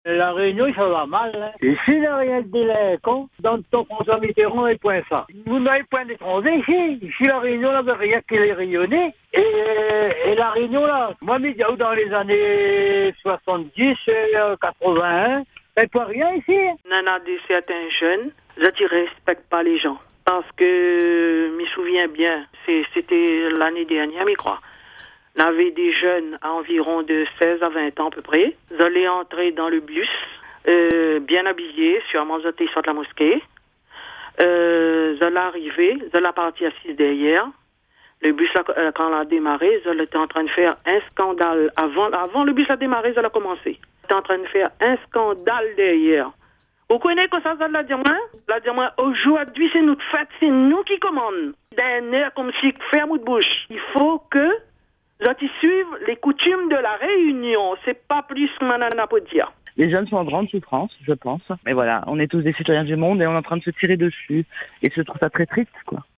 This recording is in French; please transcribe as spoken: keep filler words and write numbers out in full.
La Réunion, ça va mal. Hein. Et si il n'y a rien de délinquant, dans le temps François Mitterrand, il point ça. Vous n'avez point d'étrangers ici. Ici, la Réunion, il n'y avait rien qui les rayonnait. Et, et la Réunion, là, moi, dans les années soixante-dix, quatre-vingt-un, il n'y a pas rien ici. On a de certains jeunes, je ne respecte pas les gens. Parce que, je me souviens bien, c'était l'année dernière, je crois. On avait des jeunes à environ de seize à vingt ans à peu près. Ils allaient entrer dans le bus, euh, bien habillés, sûrement ils étaient sur la mosquée. Euh, ils allaient arriver, ils allaient partir assis derrière. Le bus, là, quand il a démarré, ils étaient en train de faire un scandale. Avant, avant le bus a démarré, ils allaient commencer. Ils étaient en train de faire un scandale derrière. Vous connaissez que ça, ça la dire moi? La dire moi, aujourd'hui, c'est notre fête, c'est nous qui commandons. D'un air comme si ferme de bouche. Il faut que ils suivent les coutumes de la Réunion. C'est pas plus que Manana peut dire. Les jeunes sont en grande souffrance, je pense. Mais voilà, on est tous des citoyens du monde et on est en train de se tirer dessus. Et je trouve ça très triste, quoi.